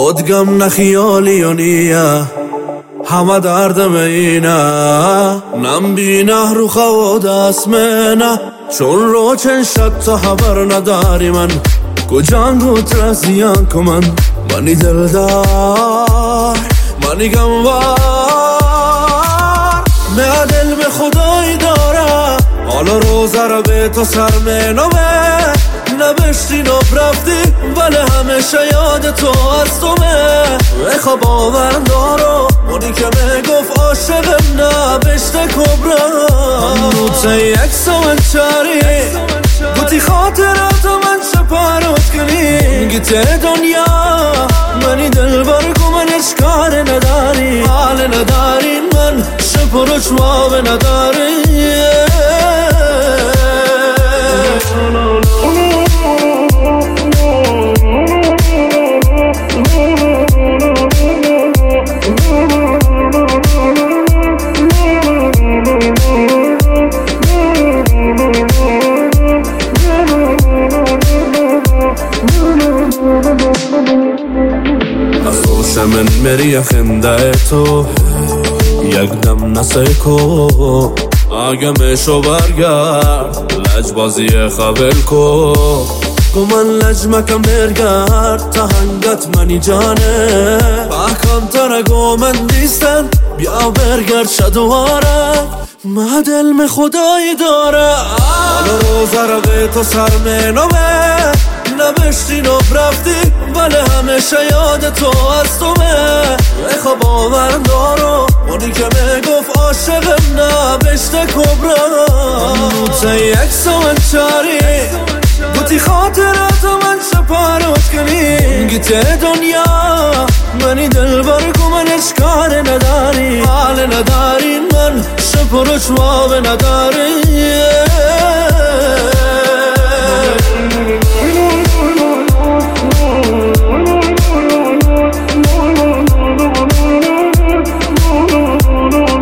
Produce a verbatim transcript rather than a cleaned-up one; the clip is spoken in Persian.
ادگم نخیالی و نیه همه دردم اینه نم بینه رو خود اسمنه چون رو چن شد تو خبر نداری من کجان گوت رزیان که من منی دلدار منی گموار نه دل به خدایی داره حالا روزه رو به تو سر منوه نبشتی نب رفتی ولی همیشه یاد تو از تومه بخوا باور دارو اونی که میگفت عاشقم نبشته کبرا نوته یک سوان چاری گوتی خاطرات من شپارت کنی گیته دنیا منی دل برگو من اشکار نداری حال نداری من شپروش واب نداری من مری خنده تو یک دم نسکو آگه میشو برگرد لجبازی خبل کو گو من لجمکم برگرد تا هنگت منی جانه بحکم ترگو من نیستن بیا برگرد شدواره ما دل می خدایی داره حالا روزه رو به تو سر منوه نبشتی نب رفتی ولی همیشه یاد تو از تومه بخوا باور دارو اونی که میگفت عاشقم نبشته کبرا نوته یک سوان چاری گوتی خاطرات من شپارت کنی گیته دنیا منی دل برگو من اشکار نداری حال نداری من شپروش واب نداری